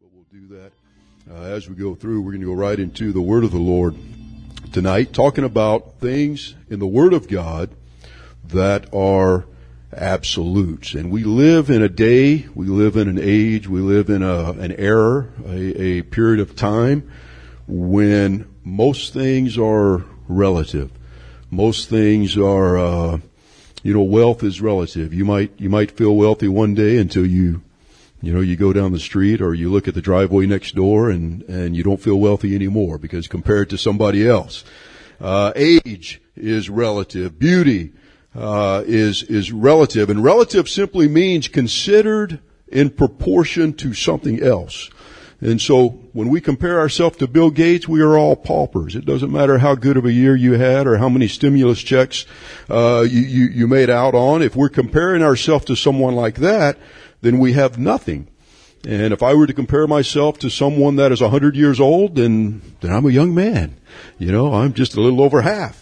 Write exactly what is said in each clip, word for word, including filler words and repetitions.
but we'll do that uh, as we go through. We're going to go right into the Word of the Lord tonight, talking about things in the Word of God that are absolutes. And we live in a day, we live in an age, we live in a, an era, a, a period of time when most things are relative. Most things are, uh, you know, wealth is relative. You might, you might feel wealthy one day until you, you know, you go down the street or you look at the driveway next door and, and you don't feel wealthy anymore because compared to somebody else. Uh, age is relative. Beauty, uh, is, is relative. And relative simply means considered in proportion to something else. And so when we compare ourselves to Bill Gates, we are all paupers. It doesn't matter how good of a year you had or how many stimulus checks uh you, you, you made out on. If we're comparing ourselves to someone like that, then we have nothing. And if I were to compare myself to someone that is a hundred years old, then then I'm a young man. You know, I'm just a little over half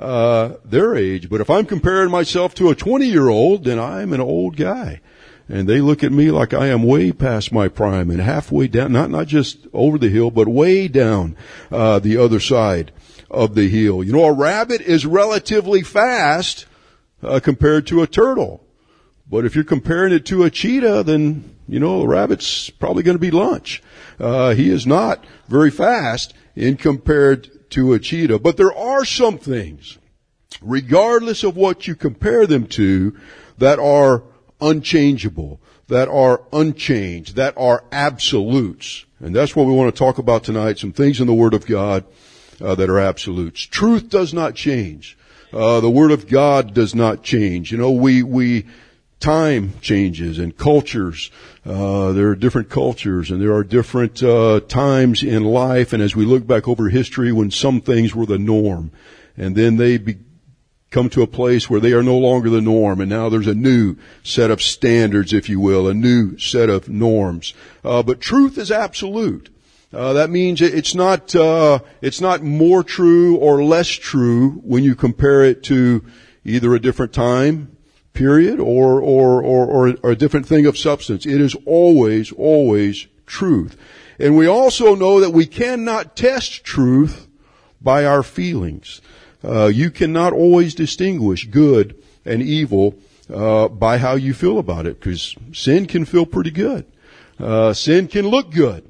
uh their age. But if I'm comparing myself to a twenty-year-old, then I'm an old guy. And they look at me like I am way past my prime and halfway down, not, not just over the hill, but way down, uh, the other side of the hill. You know, a rabbit is relatively fast, uh, compared to a turtle. But if you're comparing it to a cheetah, then, you know, the rabbit's probably going to be lunch. Uh, he is not very fast in compared to a cheetah. But there are some things, regardless of what you compare them to, that are unchangeable, that are unchanged, that are absolutes. And that's what we want to talk about tonight, some things in the Word of God uh, that are absolutes. Truth does not change. Uh, the Word of God does not change. You know, we, we, time changes and cultures, uh, there are different cultures and there are different, uh, times in life. And as we look back over history when some things were the norm and then they be, come to a place where they are no longer the norm, and now there's a new set of standards, if you will, a new set of norms. Uh, but truth is absolute. Uh, that means it's not, uh, it's not more true or less true when you compare it to either a different time period or, or, or, or, or a different thing of substance. It is always, always truth. And we also know that we cannot test truth by our feelings. Uh, you cannot always distinguish good and evil, uh, by how you feel about it, because sin can feel pretty good. Uh, sin can look good.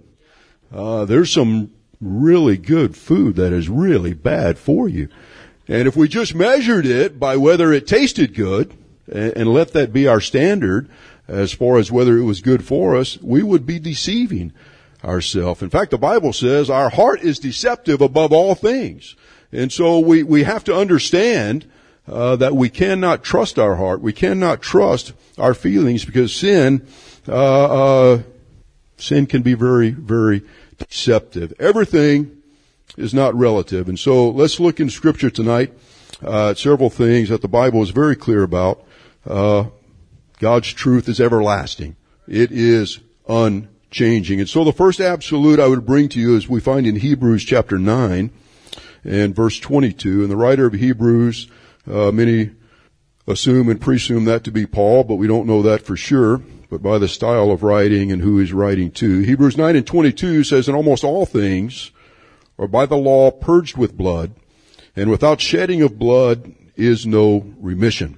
Uh, there's some really good food that is really bad for you. And if we just measured it by whether it tasted good and, and let that be our standard as far as whether it was good for us, we would be deceiving ourselves. In fact, the Bible says our heart is deceptive above all things. And so we, we have to understand, uh, that we cannot trust our heart. We cannot trust our feelings because sin, uh, uh, sin can be very, very deceptive. Everything is not relative. And so let's look in Scripture tonight, uh, at several things that the Bible is very clear about. Uh, God's truth is everlasting. It is unchanging. And so the first absolute I would bring to you is we find in Hebrews chapter nine. And verse twenty-two, and the writer of Hebrews, uh, many assume and presume that to be Paul, but we don't know that for sure, but by the style of writing and who he's writing to. Hebrews nine and twenty-two says, "In almost all things are by the law purged with blood, and without shedding of blood is no remission."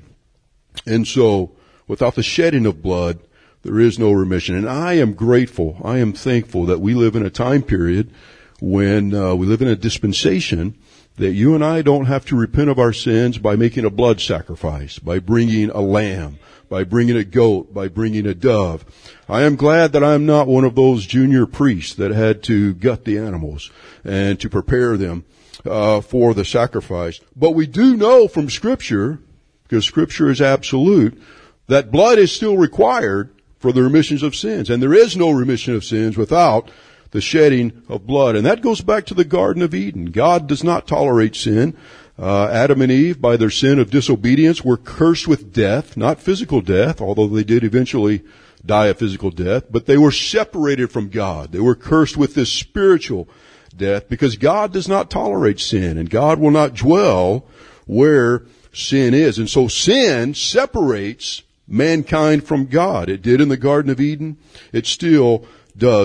And so, without the shedding of blood, there is no remission. And I am grateful, I am thankful that we live in a time period when uh, we live in a dispensation that you and I don't have to repent of our sins by making a blood sacrifice, by bringing a lamb, by bringing a goat, by bringing a dove. I am glad that I'm not one of those junior priests that had to gut the animals and to prepare them uh, for the sacrifice. But we do know from Scripture, because Scripture is absolute, that blood is still required for the remissions of sins. And there is no remission of sins without the shedding of blood. And that goes back to the Garden of Eden. God does not tolerate sin. Uh, Adam and Eve, by their sin of disobedience, were cursed with death, not physical death, although they did eventually die a physical death, but they were separated from God. They were cursed with this spiritual death because God does not tolerate sin, and God will not dwell where sin is. And so sin separates mankind from God. It did in the Garden of Eden. It still does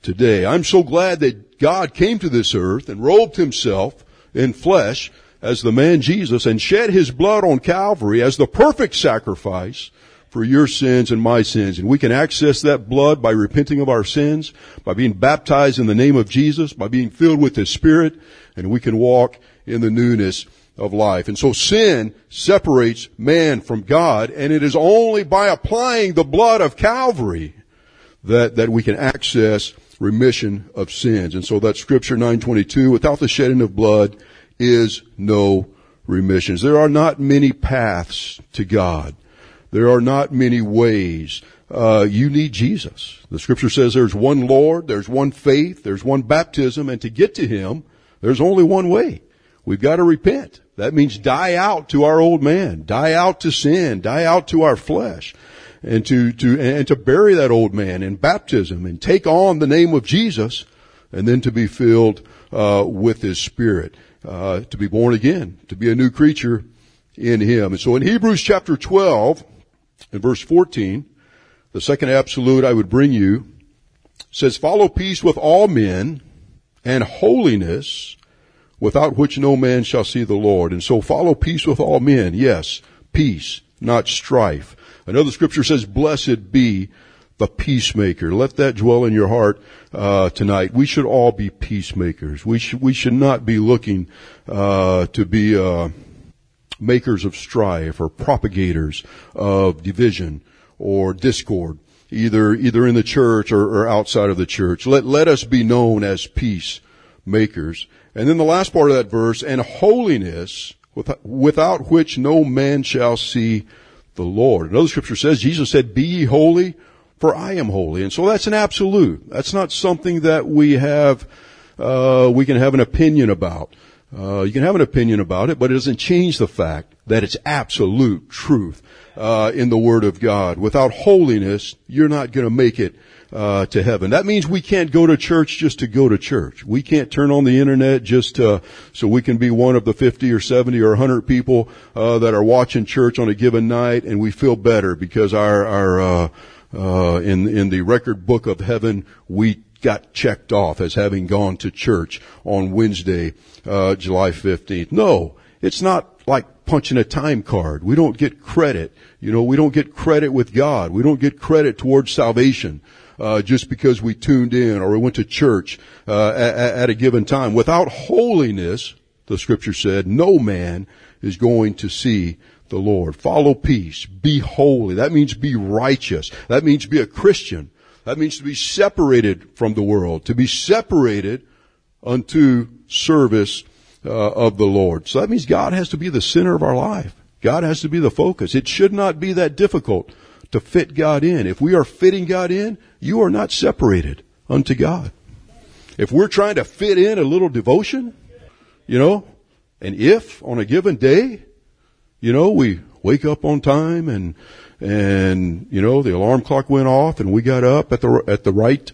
today. I'm so glad that God came to this earth and robed himself in flesh as the man Jesus and shed his blood on Calvary as the perfect sacrifice for your sins and my sins. And we can access that blood by repenting of our sins, by being baptized in the name of Jesus, by being filled with his Spirit, and we can walk in the newness of life. And so sin separates man from God, and it is only by applying the blood of Calvary that, that we can access remission of sins. And so that scripture nine twenty-two, without the shedding of blood is no remissions. There are not many paths to God. There are not many ways. Uh, you need Jesus. The scripture says there's one Lord, there's one faith, there's one baptism, and to get to him, there's only one way. We've got to repent. That means die out to our old man, die out to sin, die out to our flesh, and to, to, and to bury that old man in baptism and take on the name of Jesus, and then to be filled, uh, with his Spirit, uh, to be born again, to be a new creature in him. And so in Hebrews chapter twelve, in verse fourteen, the second absolute I would bring you says, follow peace with all men and holiness, without which no man shall see the Lord. And so follow peace with all men. Yes, peace, not strife. Another scripture says, blessed be the peacemaker. Let that dwell in your heart uh tonight. We should all be peacemakers. We should we should not be looking uh to be uh makers of strife or propagators of division or discord, either either in the church or, or outside of the church. Let let us be known as peacemakers. And then the last part of that verse, and holiness, without which no man shall see the Lord. Another scripture says, Jesus said, be ye holy, for I am holy. And so that's an absolute. That's not something that we have, uh, we can have an opinion about. Uh, you can have an opinion about it, but it doesn't change the fact that it's absolute truth, uh, in the Word of God. Without holiness, you're not gonna make it, uh, to heaven. That means we can't go to church just to go to church. We can't turn on the internet just, uh, so we can be one of the fifty or seventy or one hundred people, uh, that are watching church on a given night, and we feel better because our, our, uh, uh, in, in the record book of heaven, we got checked off as having gone to church on Wednesday, uh, July fifteenth. No, it's not like punching a time card. We don't get credit. You know, we don't get credit with God. We don't get credit towards salvation, uh, just because we tuned in or we went to church, uh, at, at a given time. Without holiness, the scripture said, no man is going to see the Lord. Follow peace. Be holy. That means be righteous. That means be a Christian. That means to be separated from the world, to be separated unto service uh, of the Lord. So that means God has to be the center of our life. God has to be the focus. It should not be that difficult to fit God in. If we are fitting God in, you are not separated unto God. If we're trying to fit in a little devotion, you know, and if on a given day, you know, we wake up on time and And, you know, the alarm clock went off and we got up at the, at the right,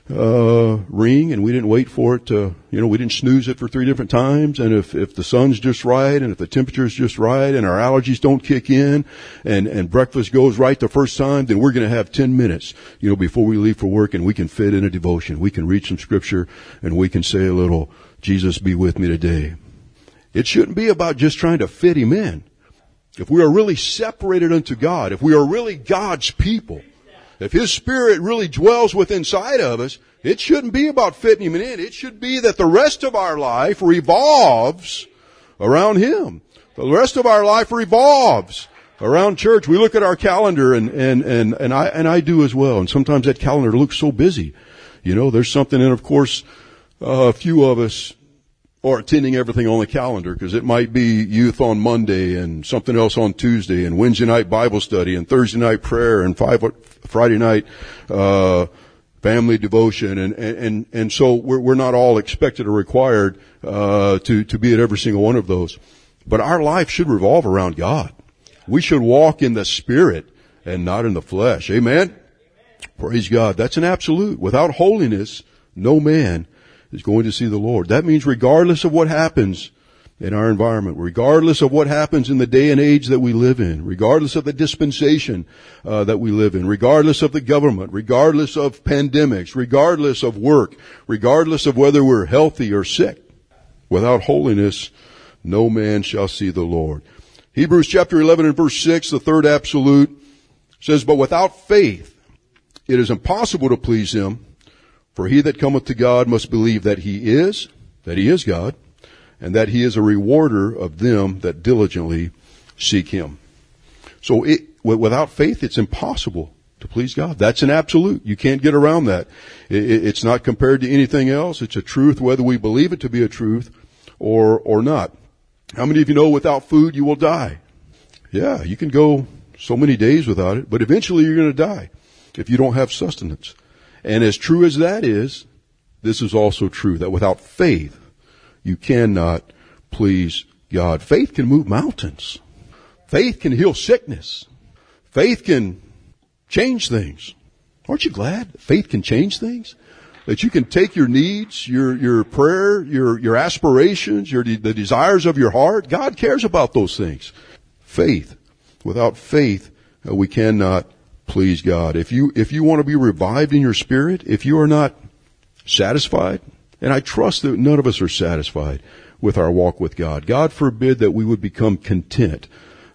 uh, ring and we didn't wait for it to, you know, we didn't snooze it for three different times. And if, if the sun's just right and if the temperature's just right and our allergies don't kick in and, and breakfast goes right the first time, then we're going to have ten minutes, you know, before we leave for work and we can fit in a devotion. We can read some scripture and we can say a little, Jesus be with me today. It shouldn't be about just trying to fit him in. If we are really separated unto God, if we are really God's people, if his Spirit really dwells within inside of us, it shouldn't be about fitting him in. It should be that the rest of our life revolves around him. The rest of our life revolves around church. We look at our calendar and, and, and, and I, and I do as well. And sometimes that calendar looks so busy. You know, there's something, and of course, uh, a few of us or attending everything on the calendar, because it might be youth on Monday and something else on Tuesday and Wednesday night Bible study and Thursday night prayer and five, Friday night, uh, family devotion. And, and, and so we're, we're not all expected or required, uh, to, to be at every single one of those. But our life should revolve around God. We should walk in the Spirit and not in the flesh. Amen? Praise God. That's an absolute. Without holiness, no man is going to see the Lord. That means regardless of what happens in our environment, regardless of what happens in the day and age that we live in, regardless of the dispensation uh, that we live in, regardless of the government, regardless of pandemics, regardless of work, regardless of whether we're healthy or sick, without holiness, no man shall see the Lord. Hebrews chapter eleven and verse six, the third absolute, says, but without faith it is impossible to please him, for he that cometh to God must believe that he is, that he is God, and that he is a rewarder of them that diligently seek him. So it, without faith, it's impossible to please God. That's an absolute. You can't get around that. It, it's not compared to anything else. It's a truth whether we believe it to be a truth or, or not. How many of you know without food you will die? Yeah, you can go so many days without it, but eventually you're going to die if you don't have sustenance. And as true as that is, this is also true, that without faith, you cannot please God. Faith can move mountains. Faith can heal sickness. Faith can change things. Aren't you glad faith can change things? That you can take your needs, your, your prayer, your, your aspirations, your, the desires of your heart. God cares about those things. Faith. Without faith, uh, we cannot please God. If you, if you want to be revived in your spirit, if you are not satisfied, and I trust that none of us are satisfied with our walk with God. God forbid that we would become content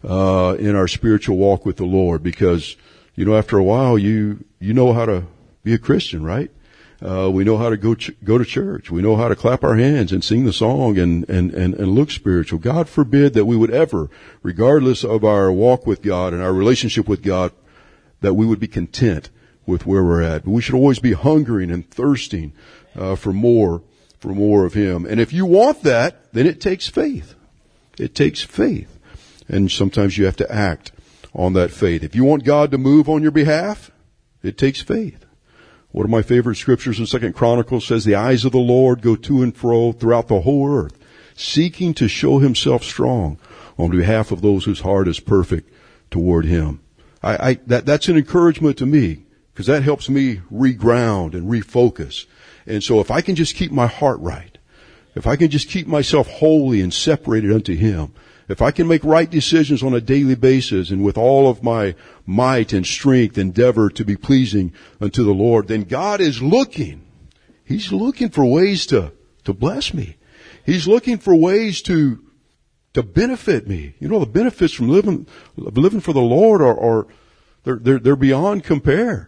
uh in our spiritual walk with the Lord, because, you know, after a while you you know how to be a Christian, right? Uh we know how to go ch- go to church. We know how to clap our hands and sing the song and and and and look spiritual. God forbid that we would ever, regardless of our walk with God and our relationship with God, that we would be content with where we're at. But we should always be hungering and thirsting Uh, for more, for more of him. And if you want that, then it takes faith. It takes faith. And sometimes you have to act on that faith. If you want God to move on your behalf, it takes faith. One of my favorite scriptures in Second Chronicles says, the eyes of the Lord go to and fro throughout the whole earth, seeking to show himself strong on behalf of those whose heart is perfect toward him. I, I that, that's an encouragement to me, because that helps me reground and refocus. And so if I can just keep my heart right, if I can just keep myself holy and separated unto him, if I can make right decisions on a daily basis and with all of my might and strength endeavor to be pleasing unto the Lord, then God is looking. He's looking for ways to, to bless me. He's looking for ways to, to benefit me. You know, the benefits from living, living for the Lord are, are they're, they're, they're beyond compare.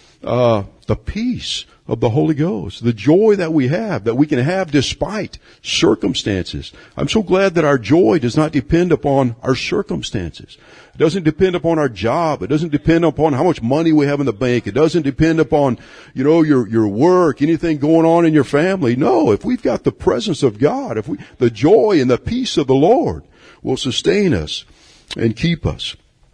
Uh, the peace of the Holy Ghost, the joy that we have, that we can have despite circumstances. I'm so glad that our joy does not depend upon our circumstances. It doesn't depend upon our job. It doesn't depend upon how much money we have in the bank. It doesn't depend upon, you know, your, your work, anything going on in your family. No, if we've got the presence of God, if we, the joy and the peace of the Lord will sustain us and keep us.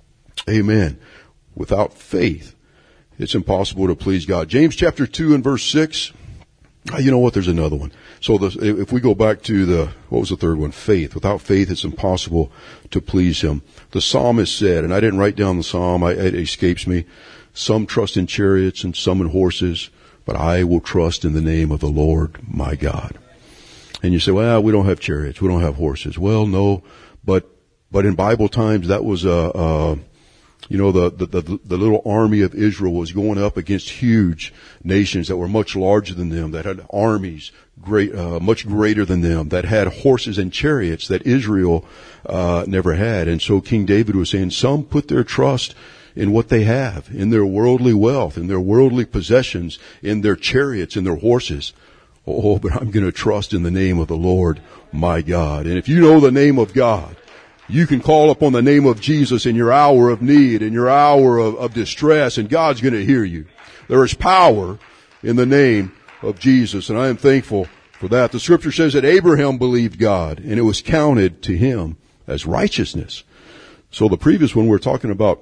Amen. Without faith, it's impossible to please God. James chapter two and verse six. You know what? There's another one. So the, if we go back to the, what was the third one? Faith. Without faith, it's impossible to please him. The psalmist said, and I didn't write down the psalm, I, it escapes me, some trust in chariots and some in horses, but I will trust in the name of the Lord my God. And you say, well, we don't have chariots, we don't have horses. Well, no, but, but in Bible times, that was a, a You know, the, the, the, the little army of Israel was going up against huge nations that were much larger than them, that had armies great, uh, much greater than them, that had horses and chariots that Israel, uh, never had. And so King David was saying, some put their trust in what they have, in their worldly wealth, in their worldly possessions, in their chariots, in their horses. Oh, but I'm going to trust in the name of the Lord, my God. And if you know the name of God, you can call upon the name of Jesus in your hour of need, in your hour of, of distress, and God's going to hear you. There is power in the name of Jesus, and I am thankful for that. The scripture says that Abraham believed God, and it was counted to him as righteousness. So the previous one, we're talking about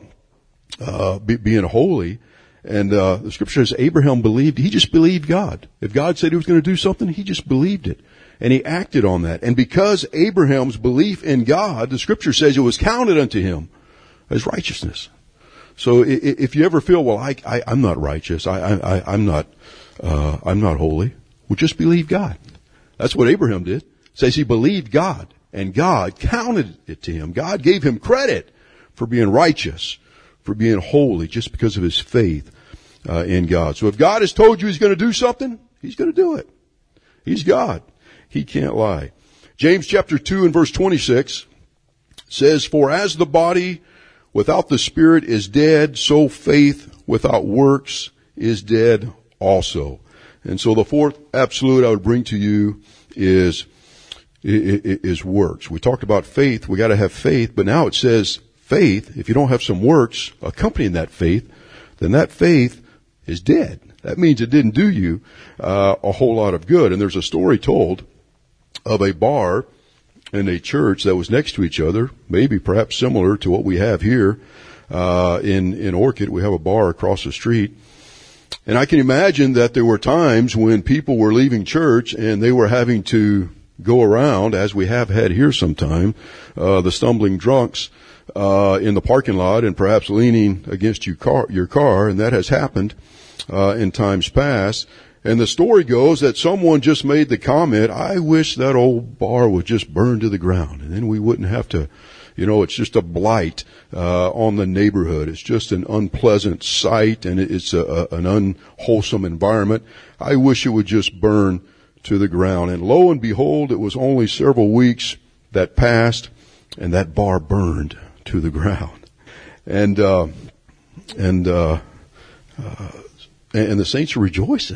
uh be, being holy, and uh the scripture says Abraham believed. He just believed God. If God said he was going to do something, he just believed it. And he acted on that. And because Abraham's belief in God, the scripture says it was counted unto him as righteousness. So if you ever feel, well, I, I, I'm not righteous, I, I, I'm not, uh, I'm not holy, well, just believe God. That's what Abraham did. It says he believed God, And God counted it to him. God gave him credit for being righteous, for being holy, just because of his faith uh, in God. So if God has told you he's going to do something, he's going to do it. He's God. He can't lie. James chapter two and verse twenty-six says, "For as the body without the spirit is dead, so faith without works is dead also." And so the fourth absolute I would bring to you is, is works. We talked about faith. We got to have faith, but now it says faith. If you don't have some works accompanying that faith, then that faith is dead. That means it didn't do you uh, a whole lot of good. And there's a story told of a bar and a church that was next to each other, maybe perhaps similar to what we have here uh, in in Orchid. We have a bar across the street. And I can imagine that there were times when people were leaving church and they were having to go around, as we have had here sometime, uh, the stumbling drunks uh, in the parking lot and perhaps leaning against your car, your car, and that has happened uh, in times past. And the story goes that someone just made the comment, "I wish that old bar would just burn to the ground, and then we wouldn't have to, you know, it's just a blight uh, on the neighborhood. It's just an unpleasant sight, and it's a, a, an unwholesome environment. I wish it would just burn to the ground." And lo and behold, it was only several weeks that passed, and that bar burned to the ground. And uh, and uh, uh, and the saints were rejoicing.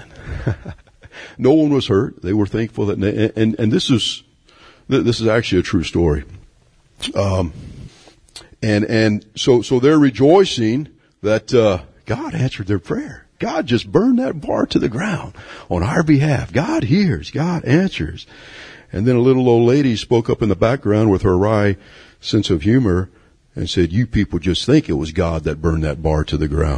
No one was hurt. They were thankful that, and and, and this is this is actually a true story. Um, and and so so they're rejoicing that uh, God answered their prayer. God just burned that bar to the ground on our behalf. God hears. God answers. And then a little old lady spoke up in the background with her wry sense of humor and said, "You people just think it was God that burned that bar to the ground."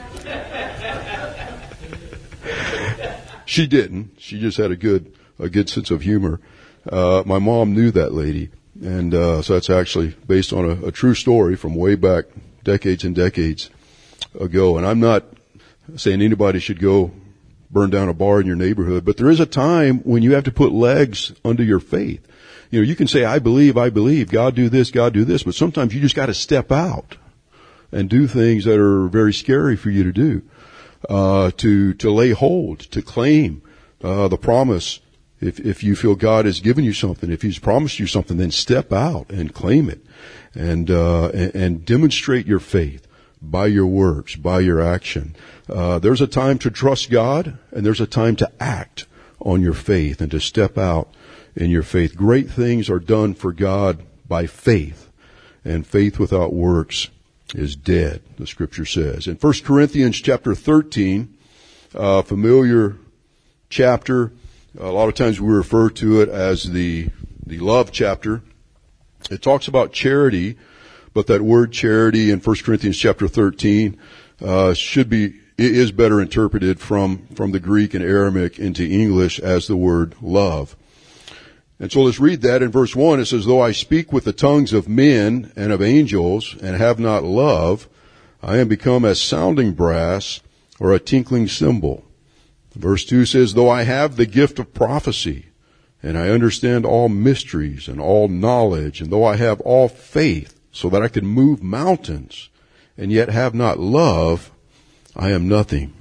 She didn't. She just had a good a good sense of humor. Uh, my mom knew that lady. And uh, so that's actually based on a, a true story from way back decades and decades ago. And I'm not saying anybody should go burn down a bar in your neighborhood, but there is a time when you have to put legs under your faith. You know, you can say, "I believe, I believe, God do this, God do this," but sometimes you just got to step out and do things that are very scary for you to do, uh, to to lay hold, to claim uh, the promise. If, if you feel God has given you something, if he's promised you something, then step out and claim it and, uh, and, and demonstrate your faith by your works, by your action. Uh, there's a time to trust God, and there's a time to act on your faith and to step out in your faith. Great things are done for God by faith, and faith without works is dead, the scripture says. In First Corinthians chapter thirteen, uh, familiar chapter, a lot of times we refer to it as the the love chapter. It talks about charity, but that word charity in First Corinthians chapter thirteen uh should be is better interpreted from from the Greek and Aramaic into English as the word love. And so let's read that in verse one. It says, "Though I speak with the tongues of men and of angels and have not love, I am become as sounding brass or a tinkling cymbal." Verse two says, "Though I have the gift of prophecy, and I understand all mysteries and all knowledge, and though I have all faith so that I can move mountains, and yet have not love, I am nothing."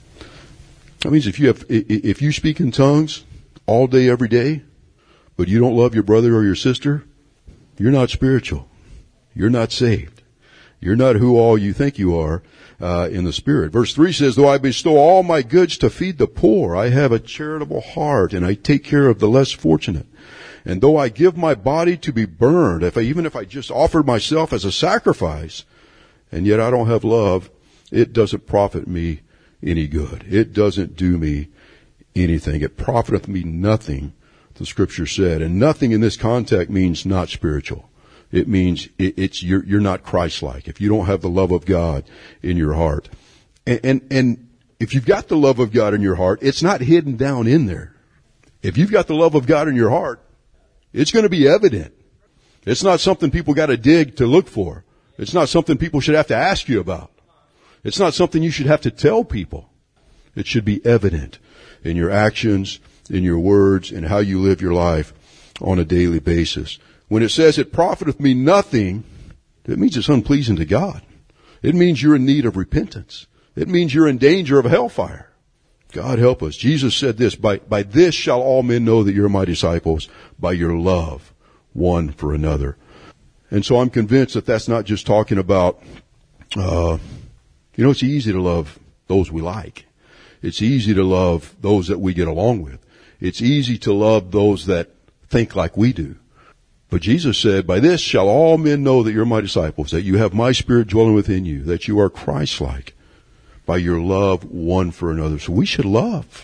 That means if you have, if you speak in tongues all day, every day, but you don't love your brother or your sister, you're not spiritual. You're not saved. You're not who all you think you are uh, in the Spirit. Verse three says, "Though I bestow all my goods to feed the poor, I have a charitable heart, and I take care of the less fortunate. And though I give my body to be burned, if I, even if I just offered myself as a sacrifice, and yet I don't have love, it doesn't profit me any good. It doesn't do me anything. It profiteth me nothing," the scripture said. And nothing in this context means not spiritual. It means it, it's you're, you're not Christ-like if you don't have the love of God in your heart. And, and, and if you've got the love of God in your heart, it's not hidden down in there. If you've got the love of God in your heart, it's going to be evident. It's not something people got to dig to look for. It's not something people should have to ask you about. It's not something you should have to tell people. It should be evident in your actions, in your words, and how you live your life on a daily basis. When it says it profiteth me nothing, it means it's unpleasing to God. It means you're in need of repentance. It means you're in danger of hellfire. God help us. Jesus said this, by, by this shall all men know that you're my disciples, by your love one for another. And so I'm convinced that that's not just talking about, uh, you know, it's easy to love those we like. It's easy to love those that we get along with. It's easy to love those that think like we do. But Jesus said, by this shall all men know that you're my disciples, that you have my Spirit dwelling within you, that you are Christ-like, by your love one for another. So we should love.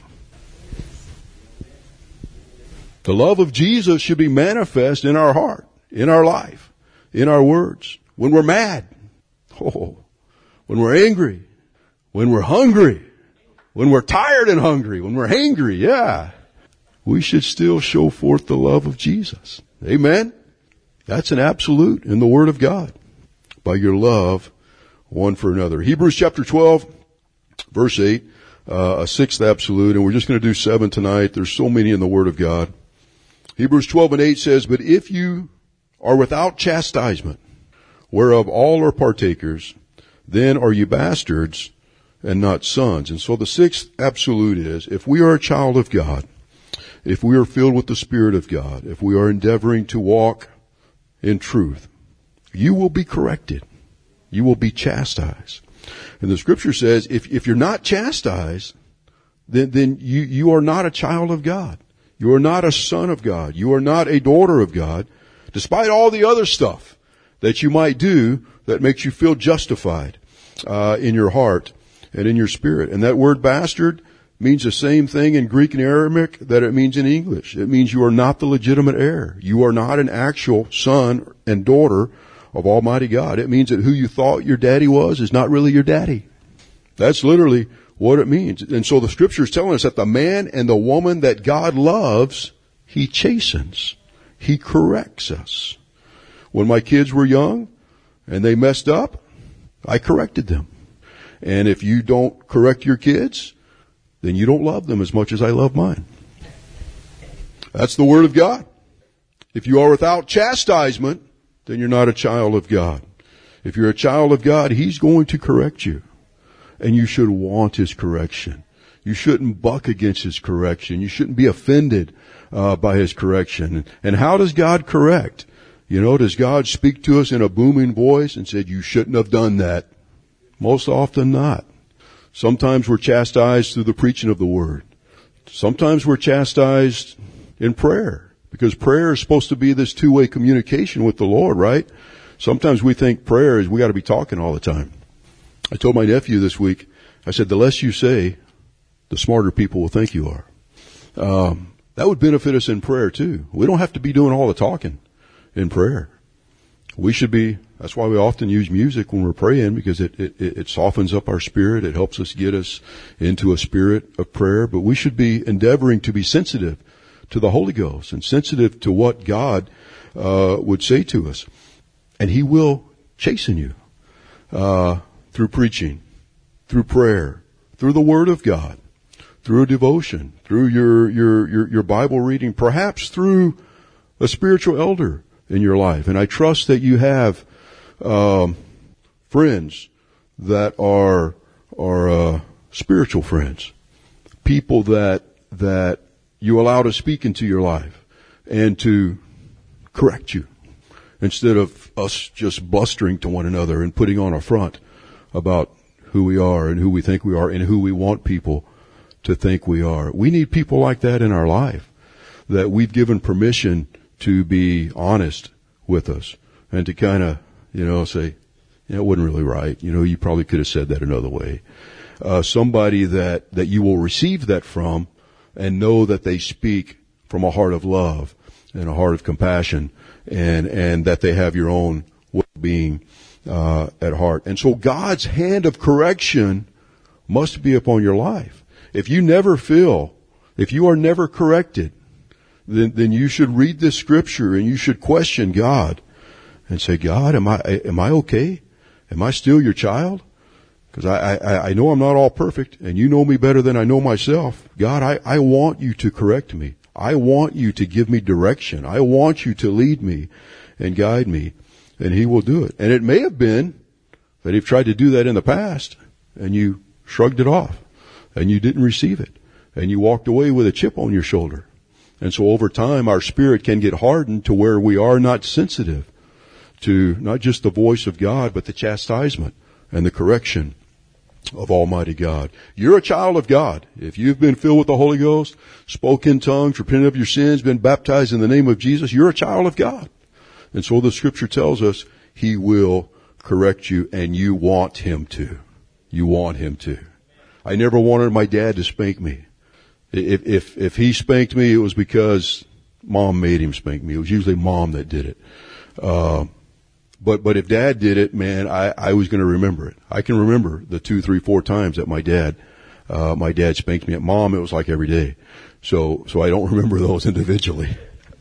The love of Jesus should be manifest in our heart, in our life, in our words. When we're mad, oh, when we're angry, when we're hungry, when we're tired and hungry, when we're hangry, yeah, we should still show forth the love of Jesus. Amen? That's an absolute in the Word of God. By your love one for another. Hebrews chapter twelve, verse eight, uh, a sixth absolute, and we're just going to do seven tonight. There's so many in the Word of God. Hebrews twelve and eight says, but if you are without chastisement, whereof all are partakers, then are you bastards and not sons. And so the sixth absolute is, if we are a child of God, if we are filled with the Spirit of God, if we are endeavoring to walk in truth, you will be corrected. You will be chastised. And the scripture says, if, if you're not chastised, then, then you, you are not a child of God. You are not a son of God. You are not a daughter of God, despite all the other stuff that you might do that makes you feel justified, uh, in your heart and in your spirit. And that word bastard means the same thing in Greek and Aramaic that it means in English. It means you are not the legitimate heir. You are not an actual son and daughter of Almighty God. It means that who you thought your daddy was is not really your daddy. That's literally what it means. And so the scripture is telling us that the man and the woman that God loves, He chastens. He corrects us. When my kids were young and they messed up, I corrected them. And if you don't correct your kids, then you don't love them as much as I love mine. That's the Word of God. If you are without chastisement, then you're not a child of God. If you're a child of God, He's going to correct you. And you should want His correction. You shouldn't buck against His correction. You shouldn't be offended uh, by His correction. And how does God correct? You know, does God speak to us in a booming voice and said, you shouldn't have done that? Most often not. Sometimes we're chastised through the preaching of the Word. Sometimes we're chastised in prayer, because prayer is supposed to be this two-way communication with the Lord, right? Sometimes we think prayer is we got to be talking all the time. I told my nephew this week, I said, the less you say, the smarter people will think you are. Um, that would benefit us in prayer too. We don't have to be doing all the talking in prayer. We should be, that's why we often use music when we're praying, because it, it, it softens up our spirit. It helps us get us into a spirit of prayer. But we should be endeavoring to be sensitive to the Holy Ghost and sensitive to what God uh would say to us. And He will chasten you uh through preaching, through prayer, through the Word of God, through devotion, through your your your, your Bible reading, perhaps through a spiritual elder in your life. And I trust that you have um friends that are are uh spiritual friends, people that that you allow to speak into your life and to correct you, instead of us just blustering to one another and putting on a front about who we are and who we think we are and who we want people to think we are. We need people like that in our life, that we've given permission to be honest with us and to kind of, you know, say, you know, it wasn't really right. You know, you probably could have said that another way. Uh, somebody that, that you will receive that from and know that they speak from a heart of love and a heart of compassion, and, and that they have your own well-being, uh, at heart. And so God's hand of correction must be upon your life. If you never feel, if you are never corrected, then, then you should read this scripture and you should question God and say, God, am I, am I okay? Am I still your child? Because I, I, I know I'm not all perfect, and you know me better than I know myself. God, I, I want you to correct me. I want you to give me direction. I want you to lead me and guide me. And he will do it. And it may have been that he've tried to do that in the past and you shrugged it off and you didn't receive it and you walked away with a chip on your shoulder. And so over time, our spirit can get hardened to where we are not sensitive to not just the voice of God, but the chastisement and the correction of Almighty God. You're a child of God. If you've been filled with the Holy Ghost, spoke in tongues, repented of your sins, been baptized in the name of Jesus, you're a child of God. And so the scripture tells us he will correct you, and you want him to. You want him to. I never wanted my dad to spank me. If, if, if he spanked me, it was because mom made him spank me. It was usually mom that did it. Uh, but, but if dad did it, man, I, I was going to remember it. I can remember the two, three, four times that my dad, uh, my dad spanked me. At mom, it was like every day. So, so I don't remember those individually.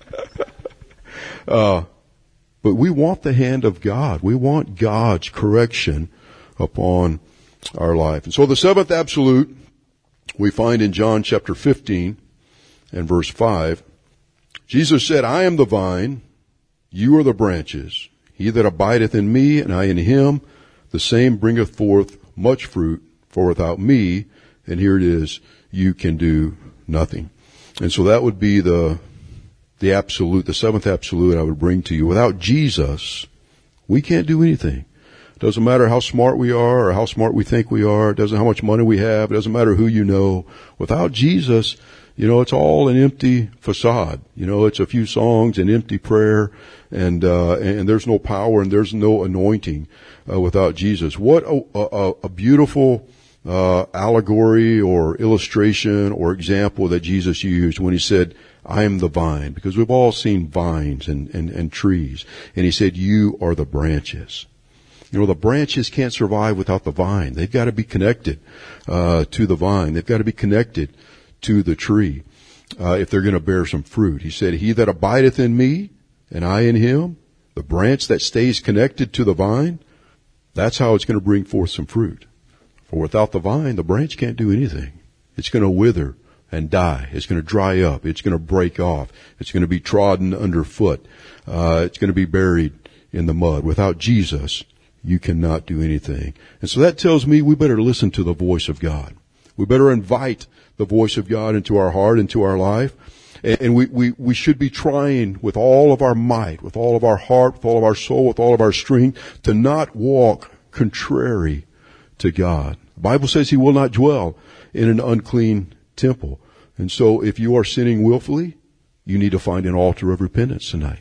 uh, but we want the hand of God. We want God's correction upon our life. And so the seventh absolute we find in John chapter fifteen and verse five. Jesus said, I am the vine, you are the branches. He that abideth in me, and I in him, the same bringeth forth much fruit, for without me, and here it is, you can do nothing. And so that would be the, the absolute, the seventh absolute I would bring to you. Without Jesus, we can't do anything. Doesn't matter how smart we are or how smart we think we are. It doesn't how much money we have. It doesn't matter who you know. Without Jesus, you know, it's all an empty facade. You know, it's a few songs, an empty prayer, and, uh, and there's no power and there's no anointing, uh, without Jesus. What a, a, a beautiful, uh, allegory or illustration or example that Jesus used when he said, I am the vine, because we've all seen vines and, and, and trees. And he said, you are the branches. You know, the branches can't survive without the vine. They've got to be connected, uh, to the vine. They've got to be connected to the tree, uh, if they're going to bear some fruit. He said, he that abideth in me and I in him, the branch that stays connected to the vine, that's how it's going to bring forth some fruit. For without the vine, the branch can't do anything. It's going to wither and die. It's going to dry up. It's going to break off. It's going to be trodden underfoot. Uh, it's going to be buried in the mud. Without Jesus, you cannot do anything. And so that tells me we better listen to the voice of God. We better invite the voice of God into our heart, into our life. And we, we, we should be trying with all of our might, with all of our heart, with all of our soul, with all of our strength, to not walk contrary to God. The Bible says he will not dwell in an unclean temple. And so if you are sinning willfully, you need to find an altar of repentance tonight.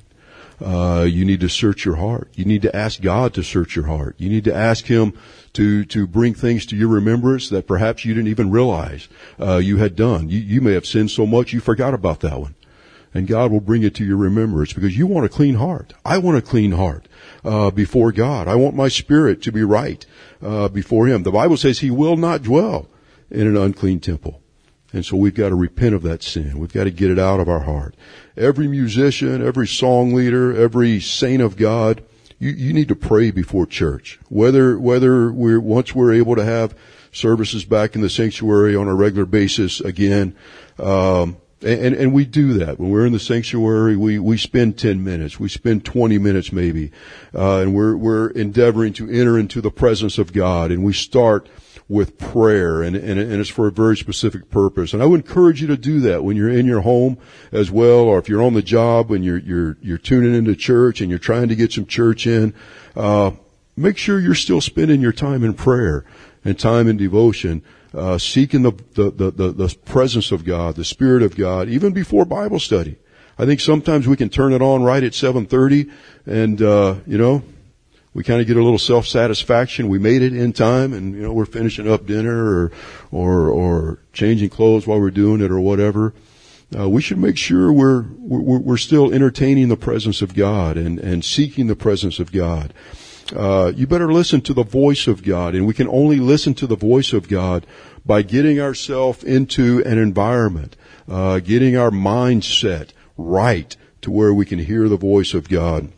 Uh, you need to search your heart. You need to ask God to search your heart. You need to ask him to, to bring things to your remembrance that perhaps you didn't even realize, uh, you had done. You, you may have sinned so much you forgot about that one. And God will bring it to your remembrance because you want a clean heart. I want a clean heart, uh, before God. I want my spirit to be right, uh, before him. The Bible says he will not dwell in an unclean temple. And so we've got to repent of that sin. We've got to get it out of our heart. Every musician, every song leader, every saint of God, you, you need to pray before church. Whether, whether we're, once we're able to have services back in the sanctuary on a regular basis again, um, and, and we do that. When we're in the sanctuary, we, we spend ten minutes. We spend twenty minutes maybe. Uh, and we're, we're endeavoring to enter into the presence of God, and we start with prayer, and, and, and it's for a very specific purpose. And I would encourage you to do that when you're in your home as well, or if you're on the job and you're, you're, you're tuning into church and you're trying to get some church in, uh, make sure you're still spending your time in prayer and time in devotion, uh, seeking the, the, the, the, the presence of God, the Spirit of God, even before Bible study. I think sometimes we can turn it on right at seven thirty and, uh, you know, we kind of get a little self-satisfaction. We made it in time and, you know, we're finishing up dinner or, or, or changing clothes while we're doing it or whatever. Uh, we should make sure we're, we're, we're still entertaining the presence of God and, and seeking the presence of God. Uh, you better listen to the voice of God, and we can only listen to the voice of God by getting ourselves into an environment, uh, getting our mindset right to where we can hear the voice of God.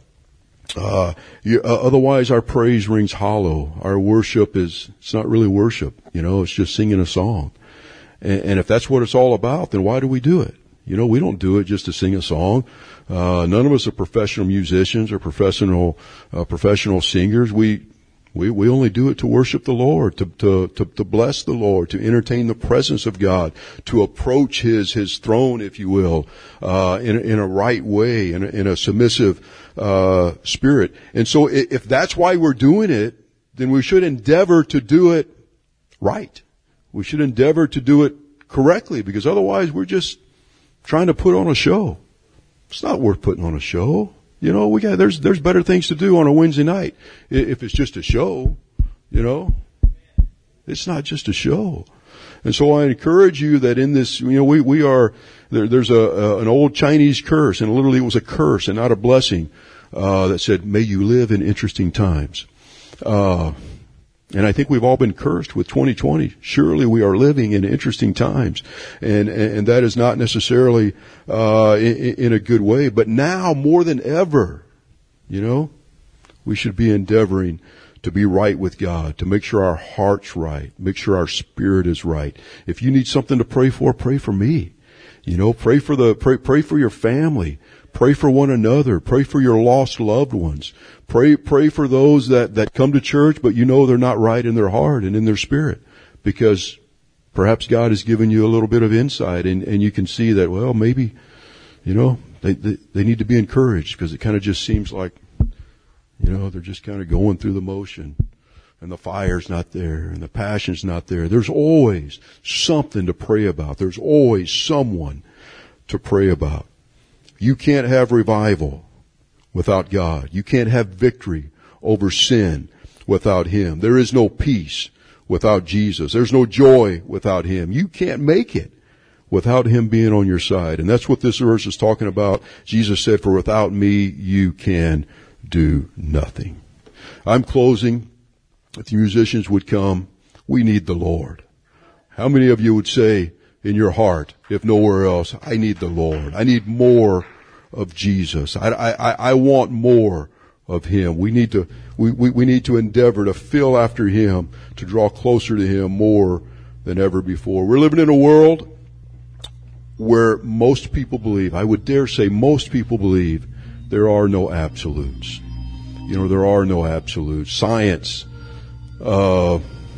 Uh, you, uh, otherwise our praise rings hollow. Our worship is, it's not really worship, you know, it's just singing a song. And, and if that's what it's all about, then why do we do it? You know, we don't do it just to sing a song. Uh, none of us are professional musicians or professional, uh, professional singers. We, we, we only do it to worship the Lord, to, to, to, to bless the Lord, to entertain the presence of God, to approach His, His throne, if you will, uh, in, in a right way, in a, in a submissive, uh, spirit. And so if that's why we're doing it, then we should endeavor to do it right. We should endeavor to do it correctly, because otherwise we're just trying to put on a show. It's not worth putting on a show. You know, we got, there's, there's better things to do on a Wednesday night. If it's just a show, you know, it's not just a show. And so I encourage you that in this, you know, we, we are, there, there's a, a, an old Chinese curse, and literally it was a curse and not a blessing, uh, that said, may you live in interesting times. Uh, And I think we've all been cursed with twenty twenty. Surely we are living in interesting times. And, and that is not necessarily, uh, in, in a good way. But now more than ever, you know, we should be endeavoring to be right with God, to make sure our heart's right, make sure our spirit is right. If you need something to pray for, pray for me. You know, pray for the, pray, pray for your family. Pray for one another. Pray for your lost loved ones. Pray, pray for those that, that come to church, but you know they're not right in their heart and in their spirit, because perhaps God has given you a little bit of insight, and, and you can see that, well, maybe, you know, they, they, they need to be encouraged, because it kind of just seems like, you know, they're just kind of going through the motion, and the fire's not there, and the passion's not there. There's always something to pray about. There's always someone to pray about. You can't have revival without God. You can't have victory over sin without Him. There is no peace without Jesus. There's no joy without Him. You can't make it without Him being on your side. And that's what this verse is talking about. Jesus said, for without me, you can do nothing. I'm closing. If the musicians would come, we need the Lord. How many of you would say in your heart, if nowhere else, I need the Lord. I need more of Jesus. I, I, I want more of Him. We need to, we, we, we need to endeavor to feel after Him, to draw closer to Him more than ever before. We're living in a world where most people believe, I would dare say most people believe, there are no absolutes. You know, there are no absolutes. Science, uh,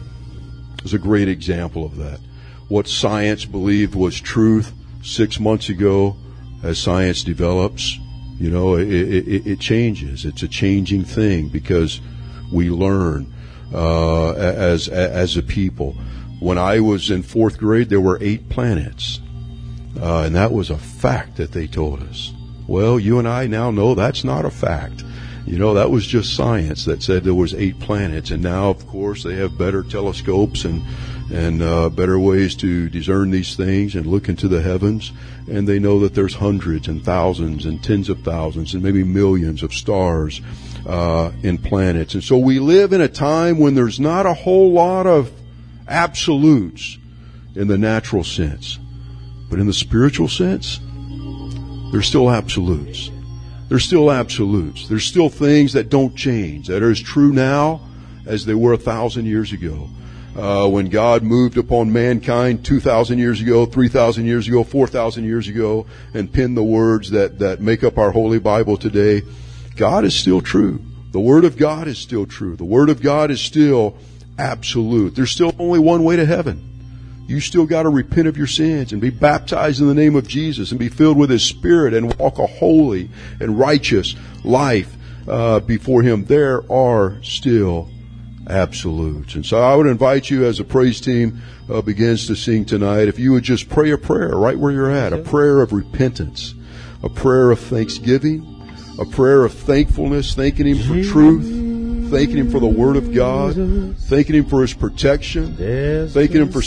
is a great example of that. What science believed was truth six months ago, as science develops, you know, it, it, it changes. It's a changing thing, because we learn, uh, as, as a people. When I was in fourth grade, there were eight planets. Uh, and that was a fact that they told us. Well, you and I now know that's not a fact. You know, that was just science that said there was eight planets. And now, of course, they have better telescopes and, and, uh, better ways to discern these things and look into the heavens. And they know that there's hundreds and thousands and tens of thousands and maybe millions of stars, uh, in planets. And so we live in a time when there's not a whole lot of absolutes in the natural sense. But in the spiritual sense, there's still absolutes. There's still absolutes. There's still things that don't change, that are as true now as they were a thousand years ago. Uh, when God moved upon mankind two thousand years ago, three thousand years ago, four thousand years ago, and penned the words that, that make up our Holy Bible today, God is still true. The Word of God is still true. The Word of God is still absolute. There's still only one way to heaven. You still got to repent of your sins and be baptized in the name of Jesus and be filled with His Spirit and walk a holy and righteous life uh, before Him. There are still absolutes. And so I would invite you, as the praise team uh, begins to sing tonight, if you would just pray a prayer right where you're at, a prayer of repentance, a prayer of thanksgiving, a prayer of thankfulness, thanking Him for truth, thanking Him for the Word of God, thanking Him for His protection, thanking Him for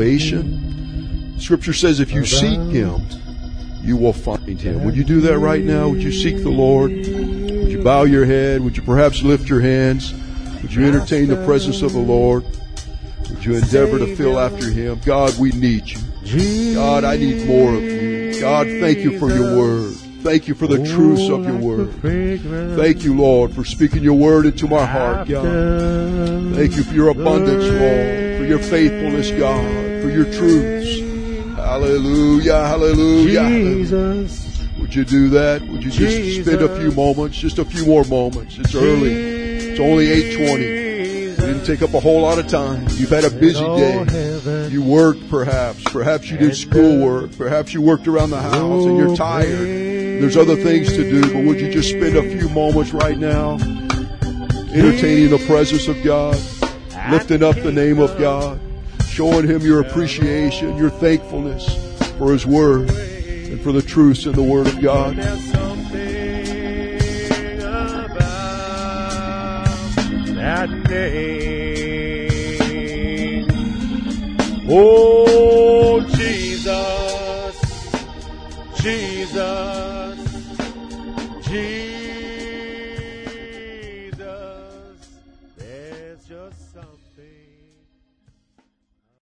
salvation. Scripture says if you seek Him, you will find Him. Would you do that right now? Would you seek the Lord? Would you bow your head? Would you perhaps lift your hands? Would you entertain the presence of the Lord? Would you endeavor to feel after Him? God, we need You. God, I need more of You. God, thank You for Your Word. Thank You for the truths of Your Word. Thank You, Lord, for speaking Your Word into my heart, God. Thank You for Your abundance, Lord, for Your faithfulness, God, for Your truths. Hallelujah, hallelujah. Jesus. Would you do that? Would you just Jesus. spend a few moments, just a few more moments? It's early. It's only eight twenty. It didn't take up a whole lot of time. You've had a busy day. You worked perhaps. Perhaps you did schoolwork. Perhaps you worked around the house and you're tired. There's other things to do, but would you just spend a few moments right now entertaining the presence of God, lifting up the name of God, showing Him your appreciation, your thankfulness for His Word and for the truths in the Word of God. There's something about that name. Oh, Jesus, Jesus, Jesus.